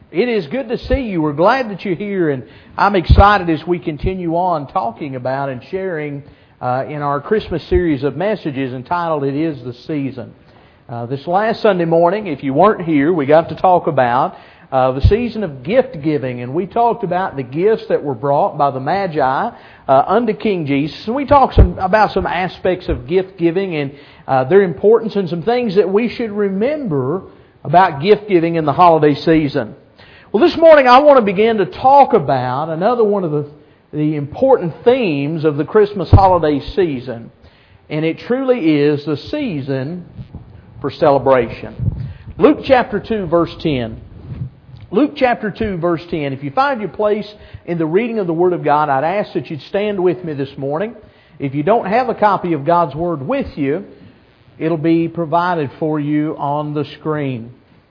It is good to see you. We're glad that you're here, and I'm excited as we continue on talking about and sharing in our Christmas series of messages entitled It Is the Season. This last Sunday morning, if you weren't here, we got to talk about the season of gift giving, and we talked about the gifts that were brought by the Magi unto King Jesus. And we talked about some aspects of gift giving and their importance and some things that we should remember about gift giving in the holiday season. Well, this morning I want to begin to talk about another one of the important themes of the Christmas holiday season, and it truly is the season for celebration. Luke chapter 2, verse 10. Luke chapter 2, verse 10. If you find your place in the reading of the Word of God, I'd ask that you'd stand with me this morning. If you don't have a copy of God's Word with you, it'll be provided for you on the screen.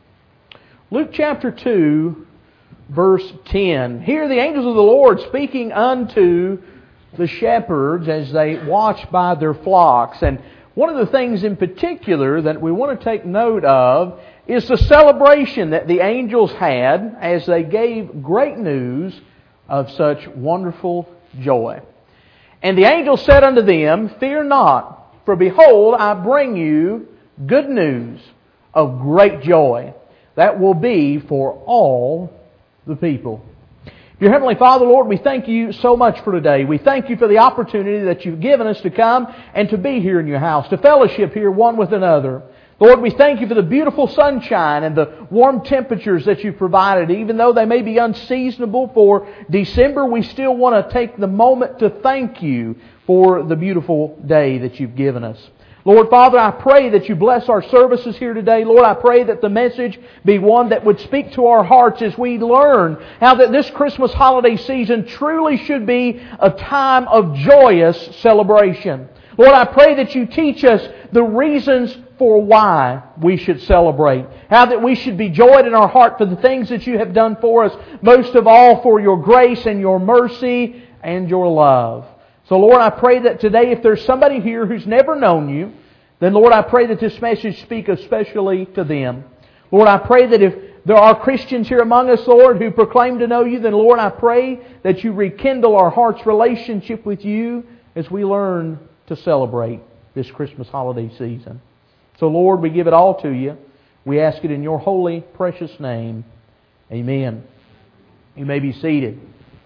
Luke chapter 2, verse 10. Here the angels of the Lord speaking unto the shepherds as they watch by their flocks. And one of the things in particular that we want to take note of is the celebration that the angels had as they gave great news of such wonderful joy. And the angel said unto them, Fear not, for behold, I bring you good news of great joy that will be for all the people. Dear Heavenly Father, Lord, we thank you so much for today. We thank you for the opportunity that you've given us to come and to be here in your house, to fellowship here one with another. Lord, we thank you for the beautiful sunshine and the warm temperatures that you've provided. Even though they may be unseasonable for December, we still want to take the moment to thank you for the beautiful day that you've given us. Lord, Father, I pray that you bless our services here today. Lord, I pray that the message be one that would speak to our hearts as we learn how that this Christmas holiday season truly should be a time of joyous celebration. Lord, I pray that you teach us the reasons for why we should celebrate. How that we should be joyed in our heart for the things that you have done for us. Most of all, for your grace and your mercy and your love. So, Lord, I pray that today, if there's somebody here who's never known you, then, Lord, I pray that this message speak especially to them. Lord, I pray that if there are Christians here among us, Lord, who proclaim to know you, then, Lord, I pray that you rekindle our heart's relationship with you as we learn to celebrate this Christmas holiday season. So, Lord, we give it all to you. We ask it in your holy, precious name. Amen. You may be seated.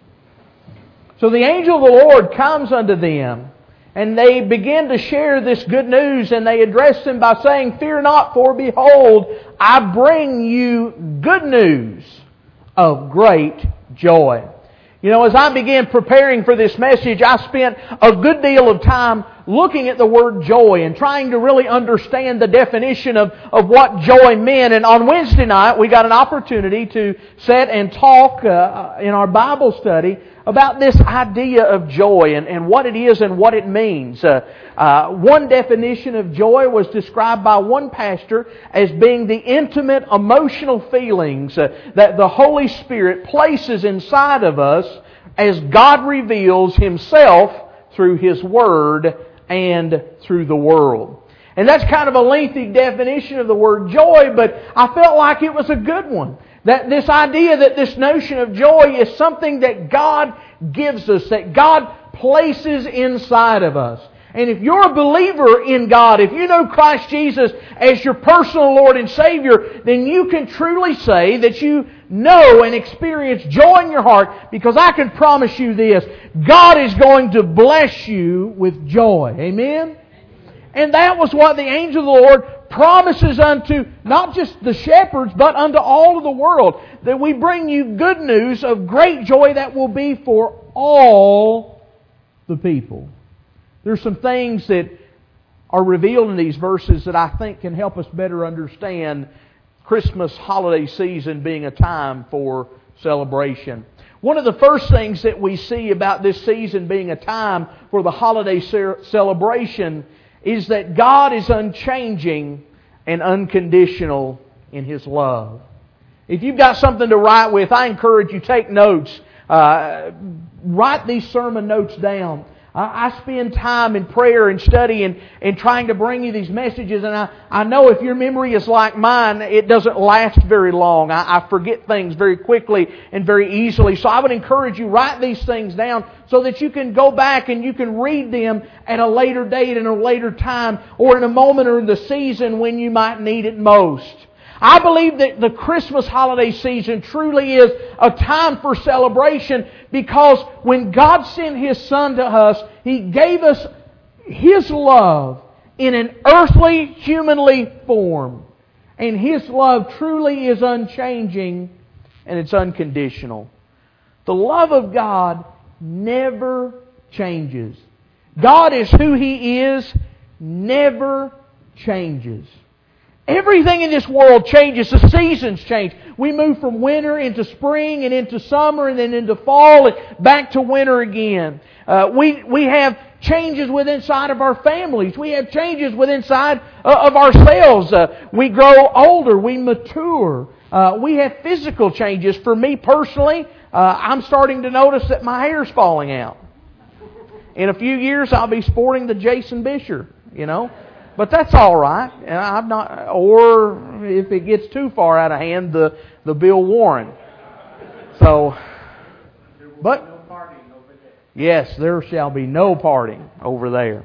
So the angel of the Lord comes unto them, and they begin to share this good news, and they address them by saying, Fear not, for behold, I bring you good news of great joy. You know, as I began preparing for this message, I spent a good deal of time looking at the word joy and trying to really understand the definition of what joy meant. And on Wednesday night, we got an opportunity to sit and talk in our Bible study about this idea of joy and what it is and what it means. One definition of joy was described by one pastor as being the intimate emotional feelings that the Holy Spirit places inside of us as God reveals Himself through His Word and through the world. And that's kind of a lengthy definition of the word joy, but I felt like it was a good one. That this idea, that this notion of joy is something that God gives us, that God places inside of us. And if you're a believer in God, if you know Christ Jesus as your personal Lord and Savior, then you can truly say that you know and experience joy in your heart, because I can promise you this, God is going to bless you with joy. Amen? And that was what the angel of the Lord promises unto not just the shepherds, but unto all of the world. That we bring you good news of great joy that will be for all the people. There's some things that are revealed in these verses that I think can help us better understand Christmas holiday season being a time for celebration. One of the first things that we see about this season being a time for the holiday celebration is that God is unchanging and unconditional in His love. If you've got something to write with, I encourage you, take notes. Write these sermon notes down. I spend time in prayer and study and trying to bring you these messages, and I know if your memory is like mine, it doesn't last very long. I forget things very quickly and very easily. So I would encourage you, write these things down so that you can go back and you can read them at a later date, in a later time, or in a moment or in the season when you might need it most. I believe that the Christmas holiday season truly is a time for celebration, because when God sent His Son to us, He gave us His love in an earthly, humanly form. And His love truly is unchanging and it's unconditional. The love of God never changes. God is who He is, never changes. Everything in this world changes. The seasons change. We move from winter into spring and into summer and then into fall and back to winter again. We have changes within inside of our families. We have changes within inside of ourselves. We grow older. We mature. We have physical changes. For me personally, I'm starting to notice that my hair's falling out. In a few years, I'll be sporting the Jason Bisher, But that's all right. I'm not, or if it gets too far out of hand, the Bill Warren. So, but yes, there shall be no parting over there.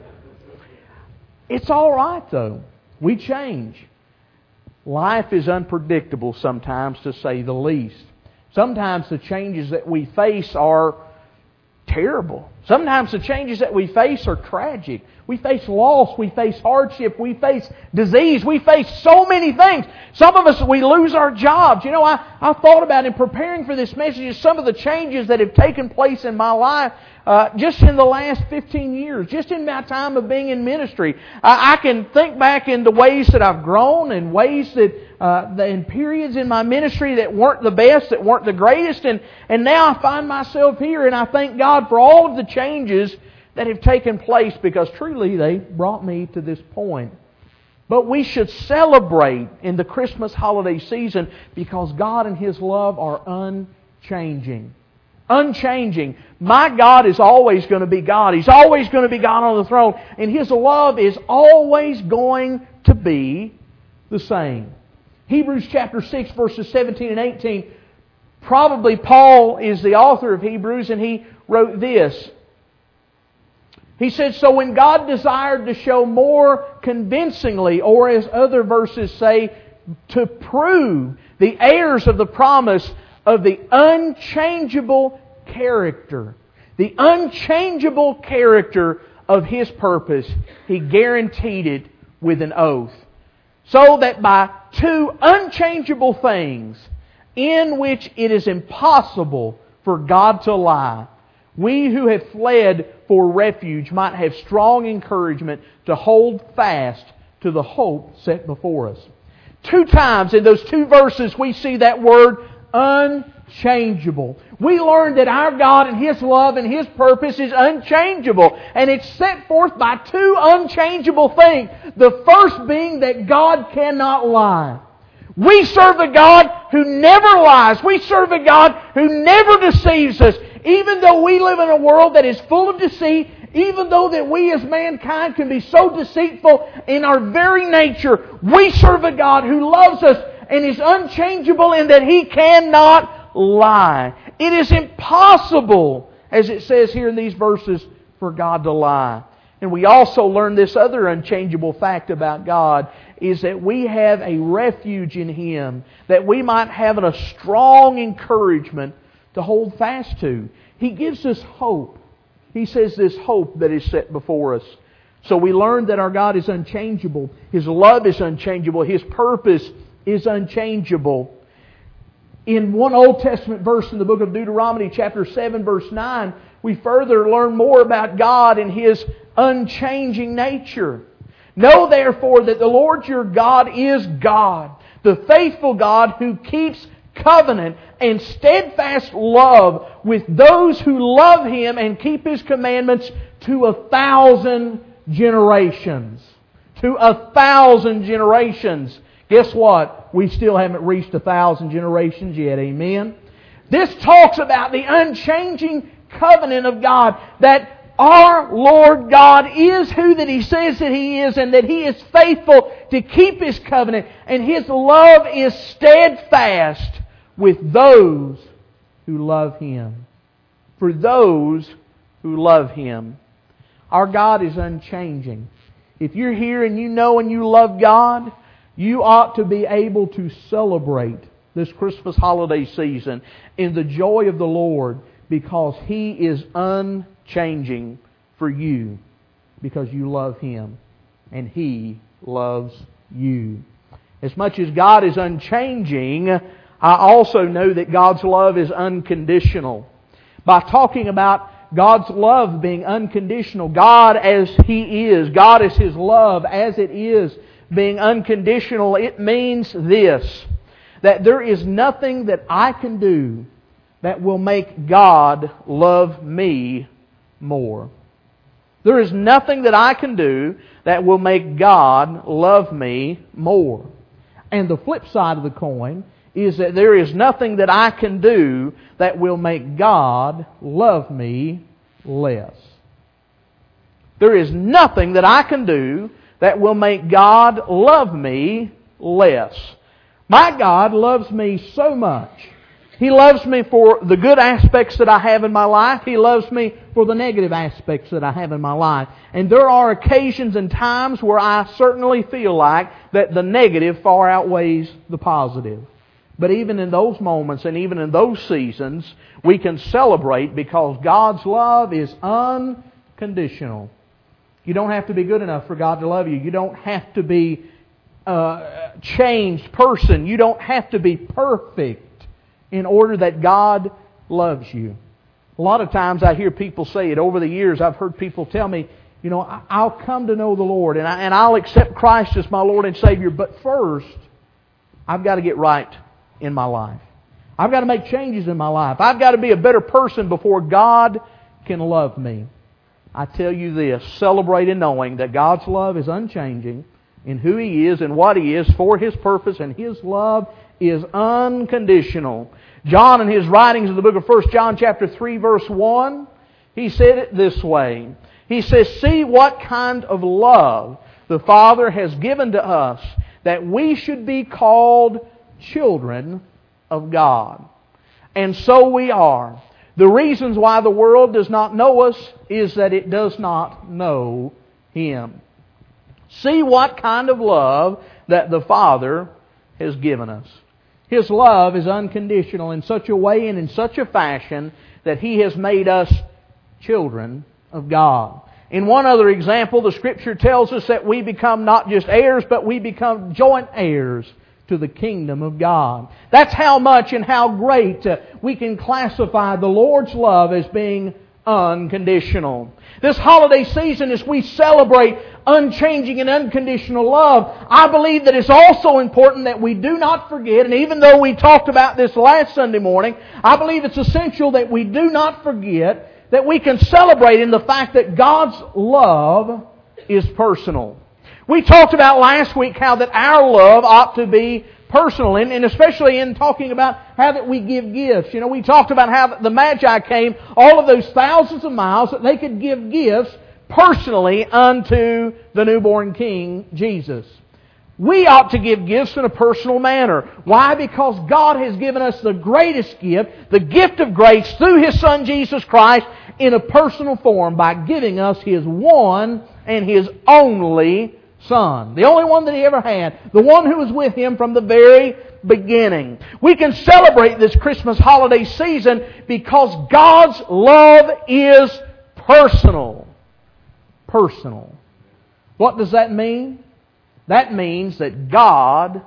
It's all right though. We change. Life is unpredictable sometimes, to say the least. Sometimes the changes that we face are terrible. Sometimes the changes that we face are tragic. We face loss, we face hardship, we face disease, we face so many things. Some of us, we lose our jobs. I thought about in preparing for this message some of the changes that have taken place in my life just in the last 15 years, just in my time of being in ministry. I can think back in the ways that I've grown and ways that in periods in my ministry that weren't the best, that weren't the greatest, and now I find myself here, and I thank God for all of the changes that have taken place, because truly they brought me to this point. But we should celebrate in the Christmas holiday season because God and His love are unchanging. Unchanging. My God is always going to be God. He's always going to be God on the throne. And His love is always going to be the same. Hebrews chapter 6 verses 17 and 18. Probably Paul is the author of Hebrews, and he wrote this. He said, so when God desired to show more convincingly, or as other verses say, to prove the heirs of the promise of the unchangeable character of His purpose, He guaranteed it with an oath. So that by two unchangeable things, in which it is impossible for God to lie, we who have fled for refuge might have strong encouragement to hold fast to the hope set before us. 2 times in those 2 verses we see that word unchangeable. We learn that our God and His love and His purpose is unchangeable. And it's set forth by 2 unchangeable things. The first being that God cannot lie. We serve a God who never lies. We serve a God who never deceives us. Even though we live in a world that is full of deceit, even though that we as mankind can be so deceitful in our very nature, we serve a God who loves us and is unchangeable in that He cannot lie. It is impossible, as it says here in these verses, for God to lie. And we also learn this other unchangeable fact about God, is that we have a refuge in Him, that we might have a strong encouragement to hold fast to. He gives us hope. He says this hope that is set before us. So we learn that our God is unchangeable. His love is unchangeable. His purpose is unchangeable. In one Old Testament verse in the book of Deuteronomy, chapter 7, verse 9, we further learn more about God and His unchanging nature. Know therefore that the Lord your God is God, the faithful God who keeps covenant and steadfast love with those who love Him and keep His commandments to 1,000 generations. To 1,000 generations. Guess what? We still haven't reached 1,000 generations yet. Amen? This talks about the unchanging covenant of God, that our Lord God is who that He says that He is, and that He is faithful to keep His covenant, and His love is steadfast with those who love Him. For those who love Him. Our God is unchanging. If you're here and you know and you love God, you ought to be able to celebrate this Christmas holiday season in the joy of the Lord, because He is unchanging for you, because you love Him and He loves you. As much as God is unchanging, I also know that God's love is unconditional. By talking about God's love being unconditional, God as He is, God as His love as it is being unconditional, it means this: that there is nothing that I can do that will make God love me more. There is nothing that I can do that will make God love me more. And the flip side of the coin is that there is nothing that I can do that will make God love me less. There is nothing that I can do that will make God love me less. My God loves me so much. He loves me for the good aspects that I have in my life. He loves me for the negative aspects that I have in my life. And there are occasions and times where I certainly feel like that the negative far outweighs the positive. But even in those moments and even in those seasons, we can celebrate because God's love is unconditional. You don't have to be good enough for God to love you. You don't have to be a changed person. You don't have to be perfect in order that God loves you. A lot of times I hear people say it. Over the years I've heard people tell me, you know, I'll come to know the Lord and I'll accept Christ as my Lord and Savior, but first I've got to get right in my life. I've got to make changes in my life. I've got to be a better person before God can love me. I tell you this, celebrate in knowing that God's love is unchanging in who He is and what He is for His purpose, and His love is unconditional. John, in his writings in the book of 1 John chapter 3 verse 1, he said it this way. He says, "See what kind of love the Father has given to us, that we should be called children of God. And so we are. The reasons why the world does not know us is that it does not know Him." See what kind of love that the Father has given us. His love is unconditional in such a way and in such a fashion that He has made us children of God. In one other example, the Scripture tells us that we become not just heirs, but we become joint heirs to the kingdom of God. That's how much and how great we can classify the Lord's love as being unconditional. This holiday season, as we celebrate unchanging and unconditional love, I believe that it's also important that we do not forget, and even though we talked about this last Sunday morning, I believe it's essential that we do not forget that we can celebrate in the fact that God's love is personal. We talked about last week how that our love ought to be personal, and especially in talking about how that we give gifts. You know, we talked about how the Magi came all of those thousands of miles that they could give gifts personally unto the newborn King, Jesus. We ought to give gifts in a personal manner. Why? Because God has given us the greatest gift, the gift of grace through His Son Jesus Christ in a personal form by giving us His one and His only Son. The only one that He ever had. The one who was with Him from the very beginning. We can celebrate this Christmas holiday season because God's love is personal. Personal. What does that mean? That means that God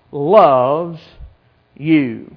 loves you.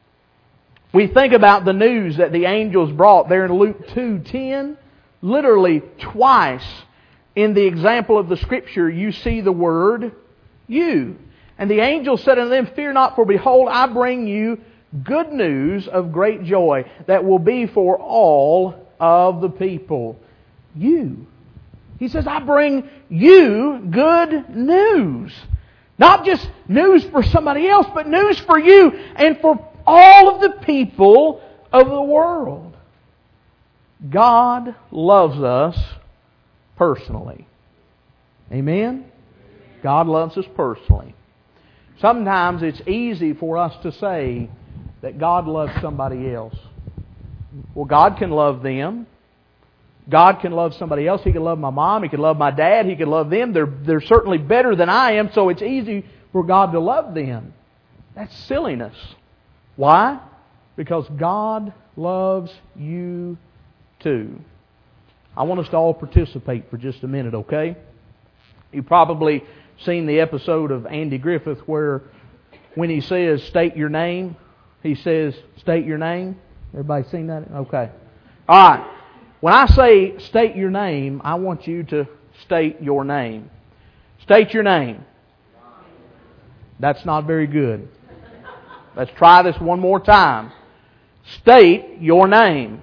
We think about the news that the angels brought there in Luke 2:10. Literally twice in the example of the Scripture you see the word you. And the angel said unto them, "Fear not, for behold, I bring you good news of great joy that will be for all of the people." You. He says, I bring you good news. Not just news for somebody else, but news for you and for all of the people of the world. God loves us personally. Amen? God loves us personally. Sometimes it's easy for us to say that God loves somebody else. Well, God can love them. God can love somebody else. He can love my mom. He can love my dad. He can love them. They're certainly better than I am, so it's easy for God to love them. That's silliness. Why? Because God loves you too. I want us to all participate for just a minute, okay? You've probably seen the episode of Andy Griffith where when he says, state your name, he says, state your name. Everybody seen that? Okay. All right. When I say state your name, I want you to state your name. State your name. That's not very good. Let's try this one more time. State your name.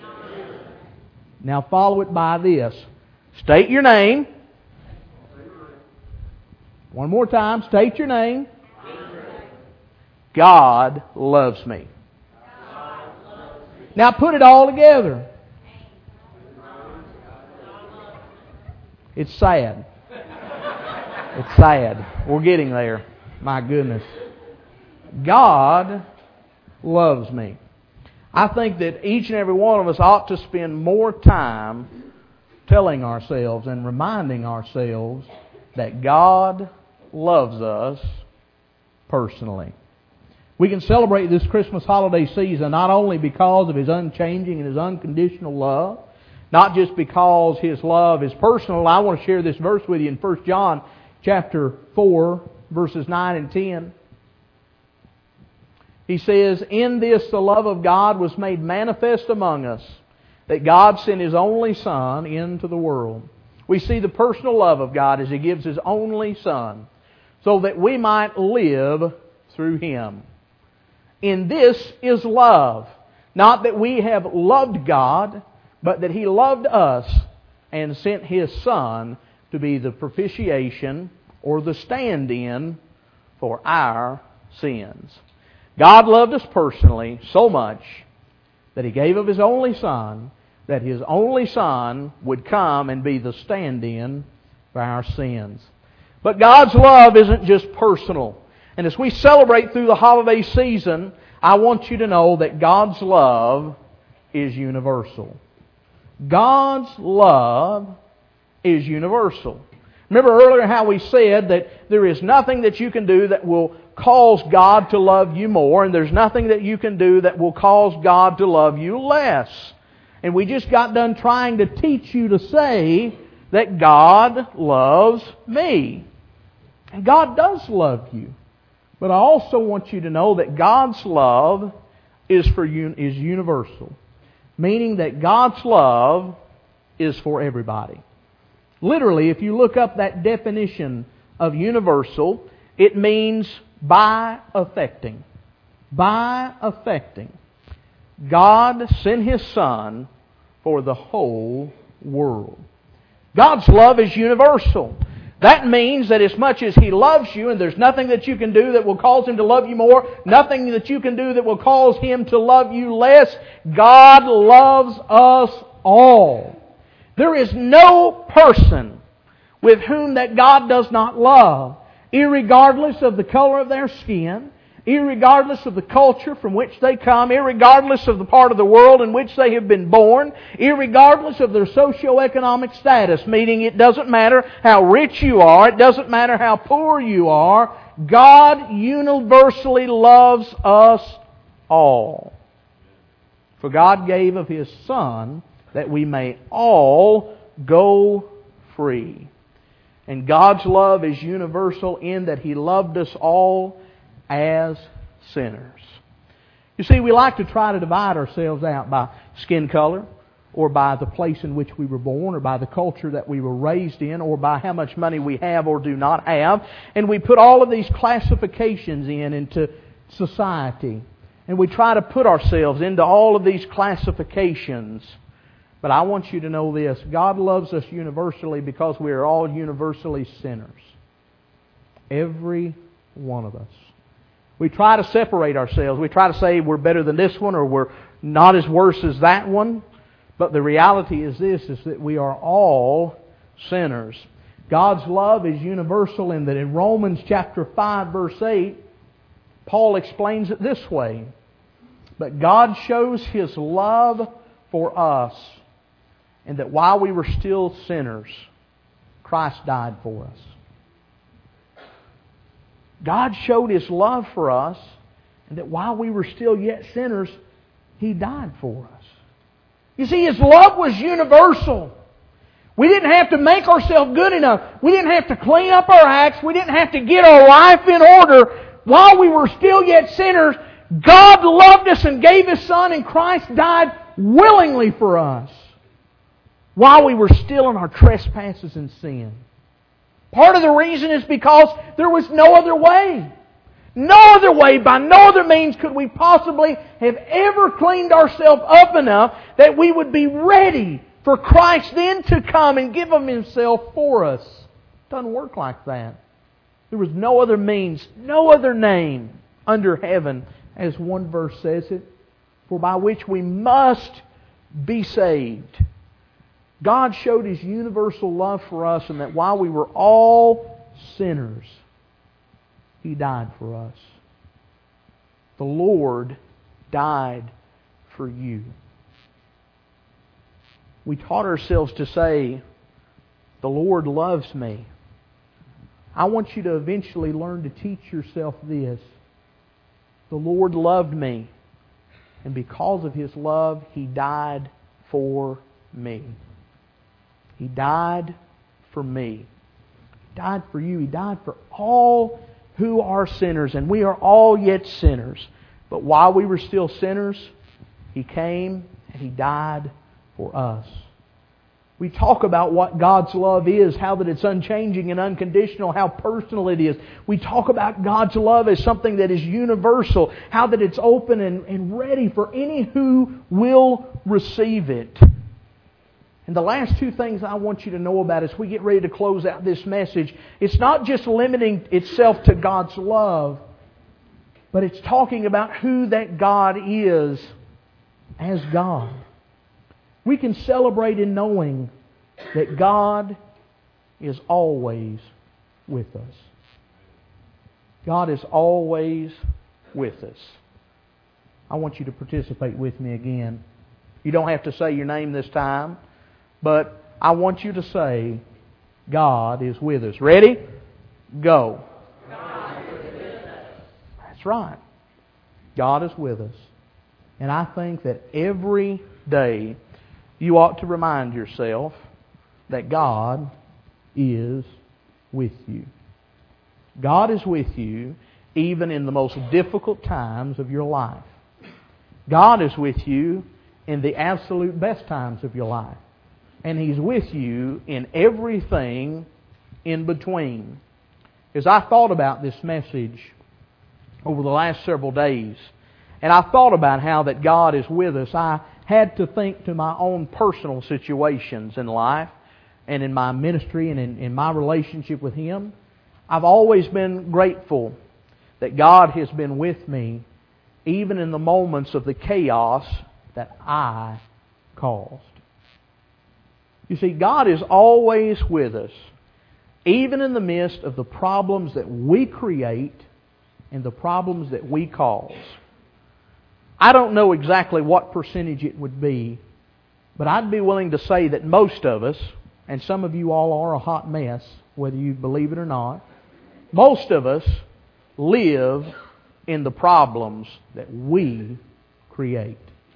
Now follow it by this. State your name. One more time. State your name. God loves me. Now put it all together. It's sad. It's sad. We're getting there. My goodness. God loves me. I think that each and every one of us ought to spend more time telling ourselves and reminding ourselves that God loves us personally. We can celebrate this Christmas holiday season not only because of His unchanging and His unconditional love, not just because His love is personal. I want to share this verse with you in 1 John chapter 4, verses 9 and 10. He says, in this the love of God was made manifest among us, that God sent His only Son into the world. We see the personal love of God as He gives His only Son, so that we might live through Him. In this is love, not that we have loved God, but that He loved us and sent His Son to be the propitiation or the stand-in for our sins. God loved us personally so much that He gave of His only Son, that His only Son would come and be the stand-in for our sins. But God's love isn't just personal. And as we celebrate through the holiday season, I want you to know that God's love is universal. God's love is universal. Remember earlier how we said that there is nothing that you can do that will cause God to love you more, and there's nothing that you can do that will cause God to love you less. And we just got done trying to teach you to say that God loves me. And God does love you. But I also want you to know that God's love is universal. Meaning that God's love is for everybody. Literally, if you look up that definition of universal, it means by affecting. By affecting. God sent His Son for the whole world. God's love is universal. That means that as much as He loves you, and there's nothing that you can do that will cause Him to love you more, nothing that you can do that will cause Him to love you less, God loves us all. There is no person with whom that God does not love, irregardless of the color of their skin, irregardless of the culture from which they come, irregardless of the part of the world in which they have been born, irregardless of their socioeconomic status, meaning it doesn't matter how rich you are, it doesn't matter how poor you are, God universally loves us all. For God gave of His Son that we may all go free. And God's love is universal in that He loved us all as sinners. You see, we like to try to divide ourselves out by skin color, or by the place in which we were born, or by the culture that we were raised in, or by how much money we have or do not have. And we put all of these classifications into society. And we try to put ourselves into all of these classifications. But I want you to know this. God loves us universally because we are all universally sinners. Every one of us. We try to separate ourselves. We try to say we're better than this one, or we're not as worse as that one. But the reality is this, is that we are all sinners. God's love is universal in that in Romans chapter 5 verse 8, Paul explains it this way. But God shows His love for us in that while we were still sinners, Christ died for us. God showed His love for us and that while we were still yet sinners, He died for us. You see, His love was universal. We didn't have to make ourselves good enough. We didn't have to clean up our acts. We didn't have to get our life in order. While we were still yet sinners, God loved us and gave His Son, and Christ died willingly for us while we were still in our trespasses and sin. Part of the reason is because there was no other way. No other way, by no other means could we possibly have ever cleaned ourselves up enough that we would be ready for Christ then to come and give of Himself for us. It doesn't work like that. There was no other means, no other name under heaven, as one verse says it, for by which we must be saved. God showed His universal love for us, and that while we were all sinners, He died for us. The Lord died for you. We taught ourselves to say, the Lord loves me. I want you to eventually learn to teach yourself this. The Lord loved me, and because of His love, He died for me. He died for me. He died for you. He died for all who are sinners, and we are all yet sinners. But while we were still sinners, He came and He died for us. We talk about what God's love is, how that it's unchanging and unconditional, how personal it is. We talk about God's love as something that is universal, how that it's open and ready for any who will receive it. And the last two things I want you to know about as we get ready to close out this message, it's not just limiting itself to God's love, but it's talking about who that God is as God. We can celebrate in knowing that God is always with us. God is always with us. I want you to participate with me again. You don't have to say your name this time, but I want you to say, God is with us. Ready? Go. God is with us. That's right. God is with us. And I think that every day you ought to remind yourself that God is with you. God is with you even in the most difficult times of your life. God is with you in the absolute best times of your life. And He's with you in everything in between. As I thought about this message over the last several days, and I thought about how that God is with us, I had to think to my own personal situations in life and in my ministry and in my relationship with Him. I've always been grateful that God has been with me even in the moments of the chaos that I caused. You see, God is always with us, even in the midst of the problems that we create and the problems that we cause. I don't know exactly what percentage it would be, but I'd be willing to say that most of us, and some of you all are a hot mess, whether you believe it or not, most of us live in the problems that we create.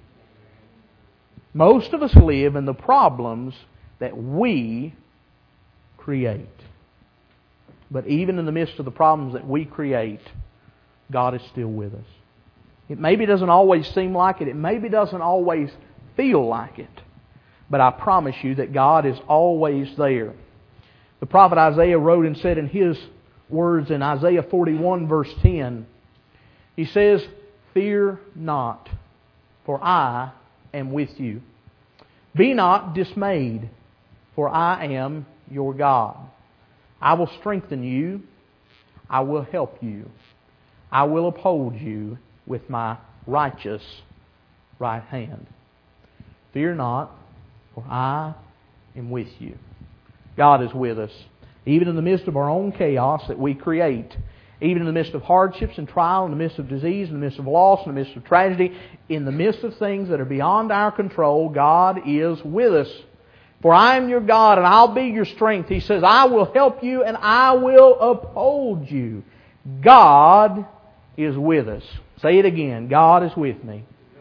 Most of us live in the problems that we create. But even in the midst of the problems that we create, God is still with us. It maybe doesn't always seem like it. It maybe doesn't always feel like it. But I promise you that God is always there. The prophet Isaiah wrote and said in his words in Isaiah 41 verse 10, he says, "Fear not, for I am with you. Be not dismayed, for I am your God. I will strengthen you. I will help you. I will uphold you with my righteous right hand." Fear not, for I am with you. God is with us. Even in the midst of our own chaos that we create, even in the midst of hardships and trial, in the midst of disease, in the midst of loss, in the midst of tragedy, in the midst of things that are beyond our control, God is with us. For I am your God and I'll be your strength. He says, I will help you and I will uphold you. God is with us. Say it again. God is with me.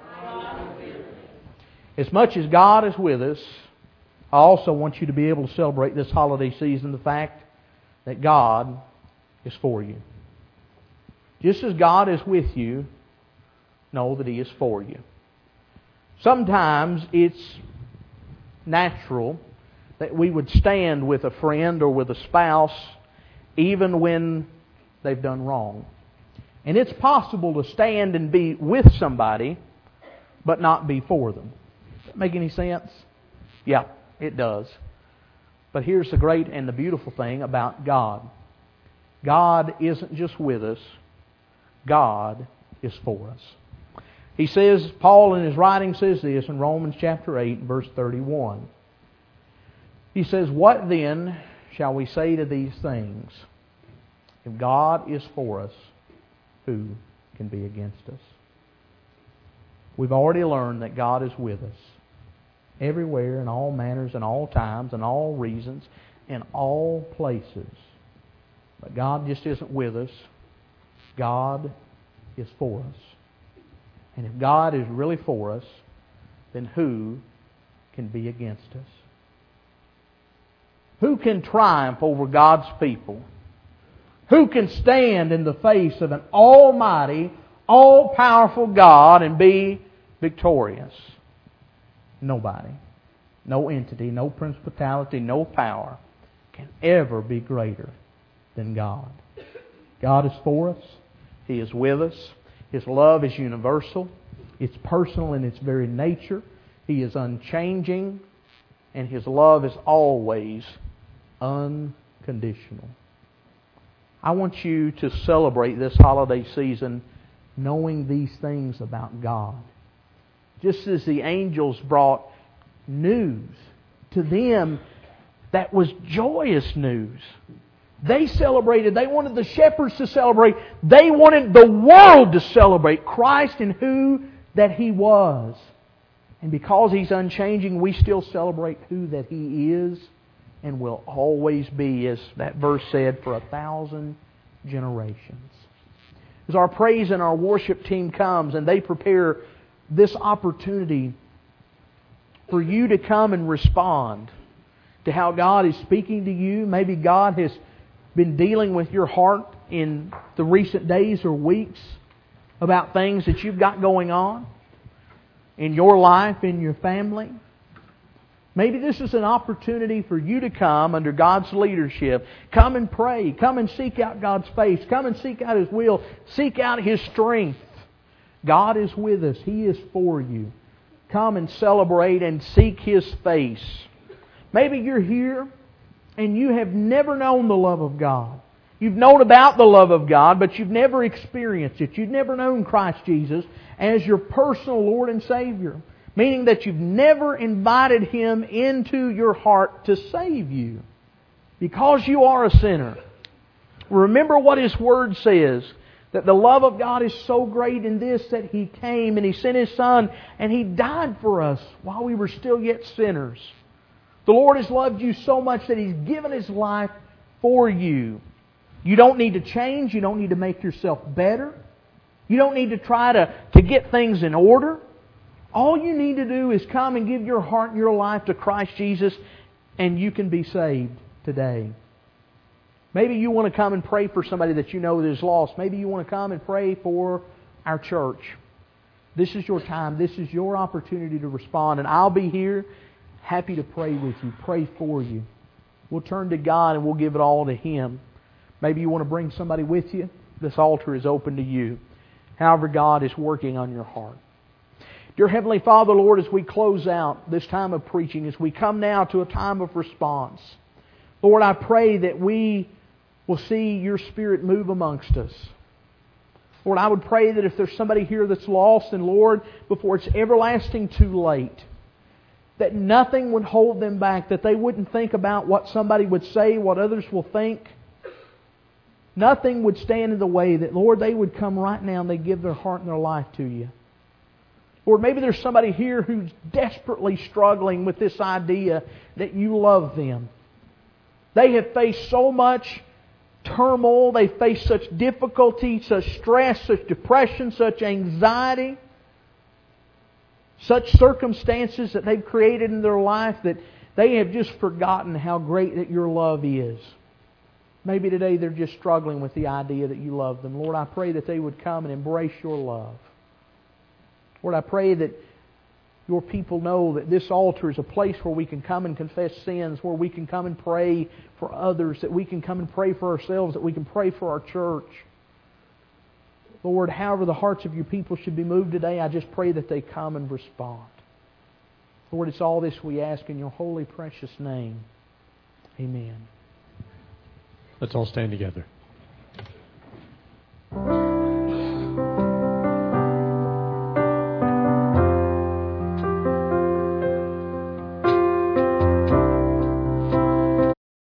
As much as God is with us, I also want you to be able to celebrate this holiday season the fact that God is for you. Just as God is with you, know that He is for you. Sometimes it's natural that we would stand with a friend or with a spouse even when they've done wrong. And it's possible to stand and be with somebody but not be for them. Does that make any sense? Yeah, it does. But here's the great and the beautiful thing about God. God isn't just with us. God is for us. He says, Paul in his writing says this in Romans chapter 8, verse 31. He says, what then shall we say to these things? If God is for us, who can be against us? We've already learned that God is with us everywhere, in all manners, in all times, in all reasons, in all places. But God just isn't with us. God is for us. And if God is really for us, then who can be against us? Who can triumph over God's people? Who can stand in the face of an almighty, all-powerful God and be victorious? Nobody. No entity, no principality, no power can ever be greater than God. God is for us. He is with us. His love is universal. It's personal in its very nature. He is unchanging. And His love is always unconditional. I want you to celebrate this holiday season knowing these things about God. Just as the angels brought news to them that was joyous news. They celebrated. They wanted the shepherds to celebrate. They wanted the world to celebrate Christ and who that He was. And because He's unchanging, we still celebrate who that He is and will always be, as that verse said, for 1,000 generations. As our praise and our worship team comes and they prepare this opportunity for you to come and respond to how God is speaking to you. Maybe God has been dealing with your heart in the recent days or weeks about things that you've got going on in your life, in your family. Maybe this is an opportunity for you to come under God's leadership. Come and pray. Come and seek out God's face. Come and seek out His will. Seek out His strength. God is with us. He is for you. Come and celebrate and seek His face. Maybe you're here and you have never known the love of God. You've known about the love of God, but you've never experienced it. You've never known Christ Jesus as your personal Lord and Savior. Meaning that you've never invited Him into your heart to save you. Because you are a sinner. Remember what His Word says. That the love of God is so great in this that He came and He sent His Son and He died for us while we were still yet sinners. The Lord has loved you so much that He's given His life for you. You don't need to change. You don't need to make yourself better. You don't need to try to get things in order. All you need to do is come and give your heart and your life to Christ Jesus and you can be saved today. Maybe you want to come and pray for somebody that you know that is lost. Maybe you want to come and pray for our church. This is your time. This is your opportunity to respond. And I'll be here happy to pray with you, pray for you. We'll turn to God and we'll give it all to Him. Maybe you want to bring somebody with you. This altar is open to you. However God is working on your heart. Dear Heavenly Father, Lord, as we close out this time of preaching, as we come now to a time of response, Lord, I pray that we will see Your Spirit move amongst us. Lord, I would pray that if there's somebody here that's lost, and Lord, before it's everlasting too late, that nothing would hold them back, that they wouldn't think about what somebody would say, what others will think. Nothing would stand in the way, that, Lord, they would come right now and they'd give their heart and their life to You. Or maybe there's somebody here who's desperately struggling with this idea that You love them. They have faced so much turmoil, they face such difficulty, such stress, such depression, such anxiety, such circumstances that they've created in their life that they have just forgotten how great that Your love is. Maybe today they're just struggling with the idea that You love them. Lord, I pray that they would come and embrace Your love. Lord, I pray that Your people know that this altar is a place where we can come and confess sins, where we can come and pray for others, that we can come and pray for ourselves, that we can pray for our church. Lord, however the hearts of Your people should be moved today, I just pray that they come and respond. Lord, it's all this we ask in Your holy, precious name. Amen. Let's all stand together.